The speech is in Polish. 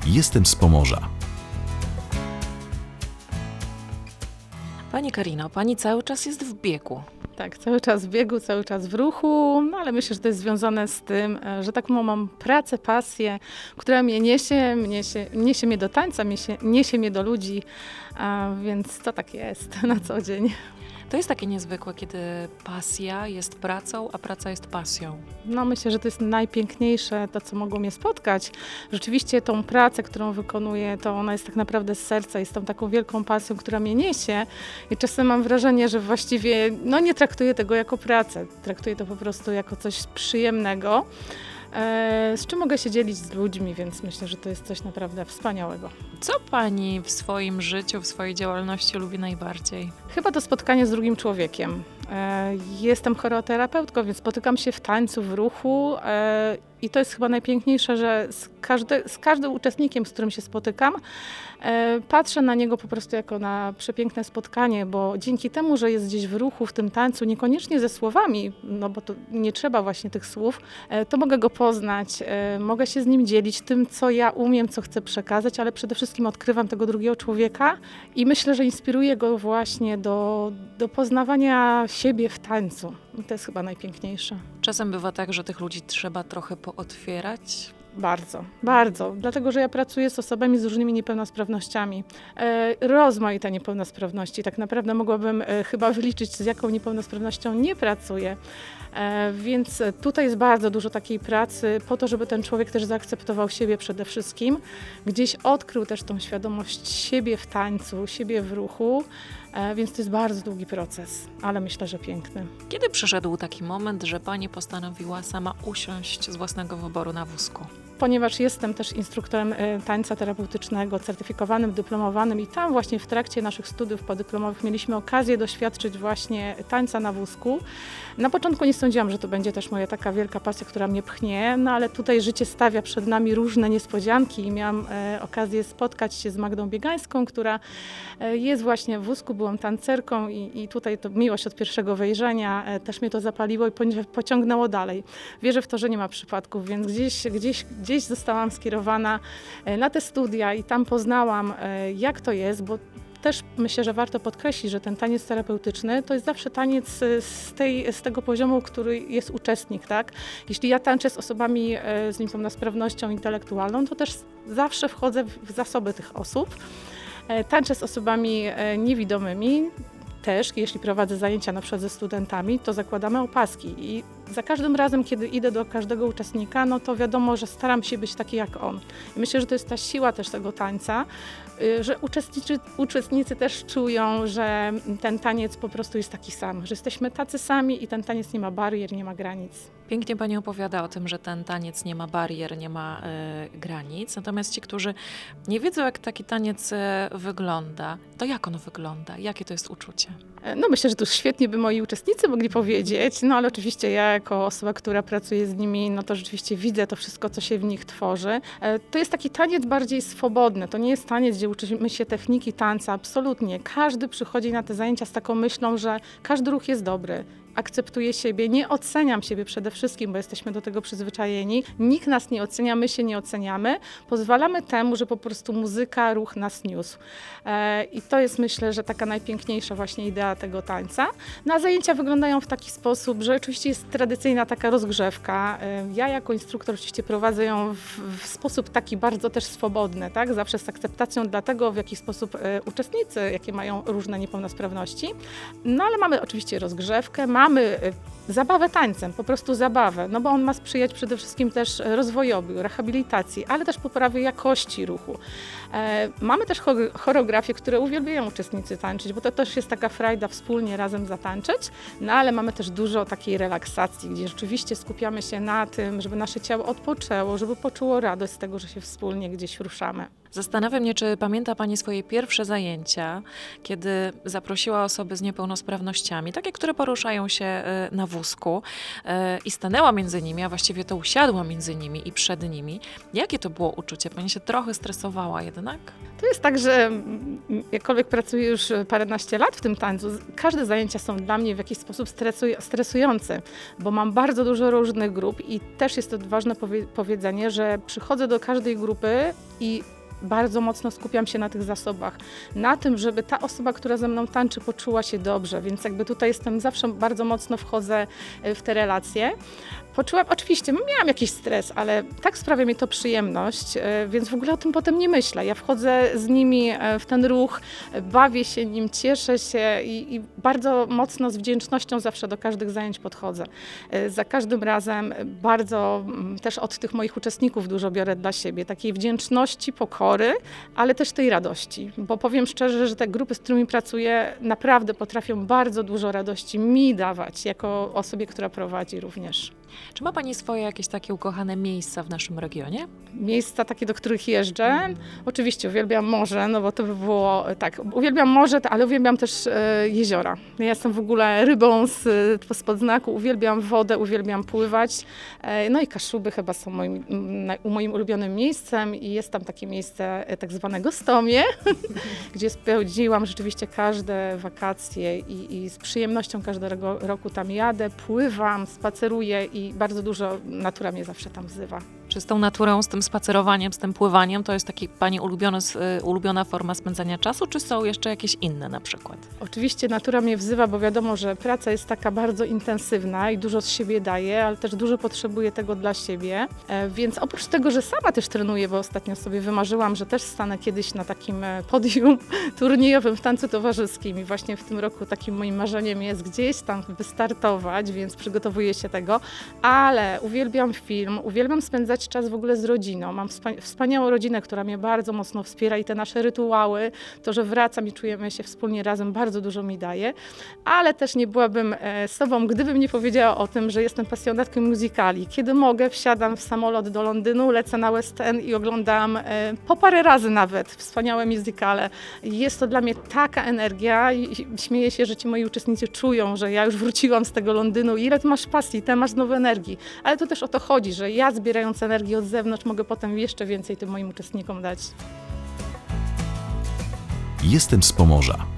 Jestem z Pomorza. Pani Karino, pani cały czas jest w biegu. Tak, cały czas w biegu, cały czas w ruchu, no ale myślę, że to jest związane z tym, że taką mam pracę, pasję, która mnie niesie mnie do tańca, niesie mnie do ludzi, więc to tak jest na co dzień. To jest takie niezwykłe, kiedy pasja jest pracą, a praca jest pasją. No myślę, że to jest najpiękniejsze, to co mogło mnie spotkać. Rzeczywiście tą pracę, którą wykonuję, to ona jest tak naprawdę z serca, jest tą taką wielką pasją, która mnie niesie i czasem mam wrażenie, że właściwie nie traktuję tego jako pracę, traktuję to po prostu jako coś przyjemnego, z czym mogę się dzielić z ludźmi, więc myślę, że to jest coś naprawdę wspaniałego. Co pani w swoim życiu, w swojej działalności lubi najbardziej? Chyba to spotkanie z drugim człowiekiem. Jestem choreoterapeutką, więc spotykam się w tańcu, w ruchu i to jest chyba najpiękniejsze, że z każdym uczestnikiem, z którym się spotykam, patrzę na niego po prostu jako na przepiękne spotkanie, bo dzięki temu, że jest gdzieś w ruchu, w tym tańcu, niekoniecznie ze słowami, no bo to nie trzeba właśnie tych słów, to mogę go poznać, mogę się z nim dzielić tym, co ja umiem, co chcę przekazać, ale przede wszystkim odkrywam tego drugiego człowieka i myślę, że inspiruję go właśnie do poznawania siebie w tańcu. I to jest chyba najpiękniejsze. Czasem bywa tak, że tych ludzi trzeba trochę pootwierać. Bardzo, bardzo. Dlatego, że ja pracuję z osobami z różnymi niepełnosprawnościami. Rozmaite niepełnosprawności. Tak naprawdę mogłabym chyba wyliczyć, z jaką niepełnosprawnością nie pracuję. Więc tutaj jest bardzo dużo takiej pracy po to, żeby ten człowiek też zaakceptował siebie przede wszystkim. Gdzieś odkrył też tą świadomość siebie w tańcu, siebie w ruchu. Więc to jest bardzo długi proces, ale myślę, że piękny. Kiedy przyszedł taki moment, że pani postanowiła sama usiąść z własnego wyboru na wózku? Ponieważ jestem też instruktorem tańca terapeutycznego, certyfikowanym, dyplomowanym i tam właśnie w trakcie naszych studiów podyplomowych mieliśmy okazję doświadczyć właśnie tańca na wózku. Na początku nie sądziłam, że to będzie też moja taka wielka pasja, która mnie pchnie, no ale tutaj życie stawia przed nami różne niespodzianki i miałam okazję spotkać się z Magdą Biegańską, która jest właśnie w wózku, byłam tancerką i tutaj to miłość od pierwszego wejrzenia też mnie to zapaliło i pociągnęło dalej. Wierzę w to, że nie ma przypadków, więc gdzieś zostałam skierowana na te studia i tam poznałam, jak to jest, bo też myślę, że warto podkreślić, że ten taniec terapeutyczny to jest zawsze taniec z tego poziomu, który jest uczestnik, tak? Jeśli ja tańczę z osobami z niepełnosprawnością intelektualną, to też zawsze wchodzę w zasoby tych osób. Tańczę z osobami niewidomymi. Też, jeśli prowadzę zajęcia na przykład ze studentami, to zakładamy opaski i za każdym razem, kiedy idę do każdego uczestnika, no to wiadomo, że staram się być taki jak on. I myślę, że to jest ta siła też tego tańca, że uczestnicy też czują, że ten taniec po prostu jest taki sam, że jesteśmy tacy sami i ten taniec nie ma barier, nie ma granic. Pięknie pani opowiada o tym, że ten taniec nie ma barier, nie ma granic. Natomiast ci, którzy nie wiedzą, jak taki taniec wygląda, to jak on wygląda? Jakie to jest uczucie? No myślę, że tu świetnie by moi uczestnicy mogli powiedzieć, no ale oczywiście ja jako osoba, która pracuje z nimi, no to rzeczywiście widzę to wszystko, co się w nich tworzy. To jest taki taniec bardziej swobodny, to nie jest taniec, gdzie uczymy się techniki tańca, absolutnie. Każdy przychodzi na te zajęcia z taką myślą, że każdy ruch jest dobry. Akceptuję siebie, nie oceniam siebie przede wszystkim, bo jesteśmy do tego przyzwyczajeni. Nikt nas nie ocenia, my się nie oceniamy. Pozwalamy temu, że po prostu muzyka, ruch nas niósł. I to jest, myślę, że taka najpiękniejsza właśnie idea tego tańca. No a zajęcia wyglądają w taki sposób, że oczywiście jest tradycyjna taka rozgrzewka. Ja jako instruktor oczywiście prowadzę ją w sposób taki bardzo też swobodny, tak? Zawsze z akceptacją dla tego, w jaki sposób uczestnicy, jakie mają różne niepełnosprawności. No ale mamy oczywiście rozgrzewkę, mamy zabawę tańcem, po prostu zabawę, no bo on ma sprzyjać przede wszystkim też rozwojowi, rehabilitacji, ale też poprawie jakości ruchu. Mamy też choreografie, które uwielbiają uczestnicy tańczyć, bo to też jest taka frajda wspólnie razem zatańczyć, no ale mamy też dużo takiej relaksacji, gdzie rzeczywiście skupiamy się na tym, żeby nasze ciało odpoczęło, żeby poczuło radość z tego, że się wspólnie gdzieś ruszamy. Zastanawia mnie, czy pamięta pani swoje pierwsze zajęcia, kiedy zaprosiła osoby z niepełnosprawnościami, takie, które poruszają się na wózku i stanęła między nimi, a właściwie to usiadła między nimi i przed nimi. Jakie to było uczucie? Pani się trochę stresowała jednak? To jest tak, że jakkolwiek pracuję już paręnaście lat w tym tańcu, każde zajęcia są dla mnie w jakiś sposób stresujące, bo mam bardzo dużo różnych grup i też jest to ważne powiedzenie, że przychodzę do każdej grupy i bardzo mocno skupiam się na tych zasobach, na tym, żeby ta osoba, która ze mną tańczy, poczuła się dobrze, więc jakby tutaj jestem zawsze bardzo mocno wchodzę w te relacje. Poczułam, oczywiście miałam jakiś stres, ale tak sprawia mi to przyjemność, więc w ogóle o tym potem nie myślę. Ja wchodzę z nimi w ten ruch, bawię się nim, cieszę się i bardzo mocno z wdzięcznością zawsze do każdych zajęć podchodzę. Za każdym razem bardzo też od tych moich uczestników dużo biorę dla siebie, takiej wdzięczności, pokory, ale też tej radości, bo powiem szczerze, że te grupy, z którymi pracuję, naprawdę potrafią bardzo dużo radości mi dawać, jako osobie, która prowadzi również. Czy ma Pani swoje jakieś takie ukochane miejsca w naszym regionie? Miejsca takie, do których jeżdżę. Oczywiście uwielbiam morze, no bo to by było tak, uwielbiam morze, ale uwielbiam też jeziora. Ja jestem w ogóle rybą spod znaku, uwielbiam wodę, uwielbiam pływać. No i Kaszuby chyba są moim ulubionym miejscem i jest tam takie miejsce tak zwane Gostomie, gdzie spędziłam rzeczywiście każde wakacje i z przyjemnością każdego roku tam jadę, pływam, spaceruję i bardzo dużo natura mnie zawsze tam wzywa. Czy z tą naturą, z tym spacerowaniem, z tym pływaniem, to jest taki Pani ulubiona forma spędzania czasu, czy są jeszcze jakieś inne na przykład? Oczywiście natura mnie wzywa, bo wiadomo, że praca jest taka bardzo intensywna i dużo z siebie daje, ale też dużo potrzebuję tego dla siebie, więc oprócz tego, że sama też trenuję, bo ostatnio sobie wymarzyłam, że też stanę kiedyś na takim podium turniejowym w tańcu towarzyskim i właśnie w tym roku takim moim marzeniem jest gdzieś tam wystartować, więc przygotowuję się tego, ale uwielbiam film, uwielbiam spędzać czas w ogóle z rodziną. Mam wspaniałą rodzinę, która mnie bardzo mocno wspiera i te nasze rytuały, to, że wracam i czujemy się wspólnie razem, bardzo dużo mi daje, ale też nie byłabym sobą, gdybym nie powiedziała o tym, że jestem pasjonatką musicali. Kiedy mogę, wsiadam w samolot do Londynu, lecę na West End i oglądam po parę razy nawet wspaniałe musicale. Jest to dla mnie taka energia i śmieję się, że ci moi uczestnicy czują, że ja już wróciłam z tego Londynu. Ile ty masz pasji, ty masz nowej energii. Ale to też o to chodzi, że ja zbierając energię od zewnątrz mogę potem jeszcze więcej tym moim uczestnikom dać. Jestem z Pomorza.